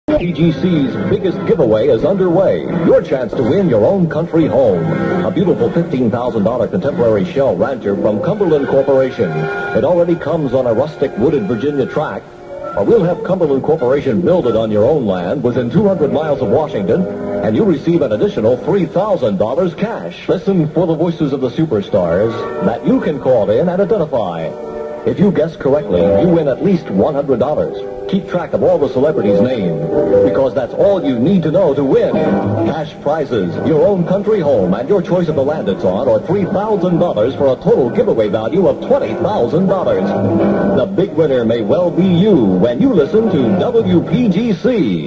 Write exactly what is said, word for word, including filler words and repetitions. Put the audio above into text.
P G C's biggest giveaway is underway. Your chance to win your own country home. A beautiful fifteen thousand dollar contemporary Shell Rancher from Cumberland Corporation. It already comes on a rustic wooded Virginia track. Or we'll have Cumberland Corporation build it on your own land within two hundred miles of Washington, and you receive an additional three thousand dollars cash. Listen for the voices of the superstars that you can call in and identify. If you guess correctly, you win at least one hundred dollars. Keep track of all the celebrities' names, because that's all you need to know to win. Cash prizes, your own country home, and your choice of the land it's on, or three thousand dollars for a total giveaway value of twenty thousand dollars. The big winner may well be you when you listen to W P G C.